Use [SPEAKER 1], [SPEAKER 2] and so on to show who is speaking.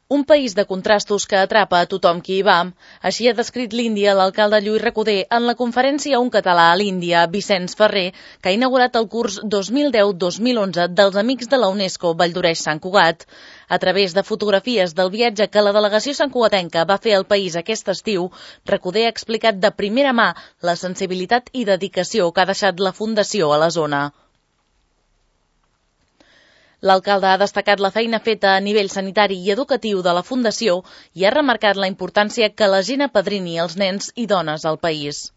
[SPEAKER 1] Un país de contrastos que atrapa a tothom qui hi va. Així ha descrit l'Índia l'alcalde Lluís Recoder en la conferència Un català a l'Índia, Vicenç Ferrer, que ha inaugurat el curs 2010-2011 dels Amics de la UNESCO Valldoreix-Sant Cugat. A través de fotografies del viatge que la delegació santcugatenca va fer al país aquest estiu, Recoder ha explicat de primera mà la sensibilitat i dedicació que ha deixat la Fundació a la zona. L'alcalde ha destacat la feina feta a nivell sanitari i educatiu de la Fundació i ha remarcat la importància que la gent apadrini els nens i dones al país.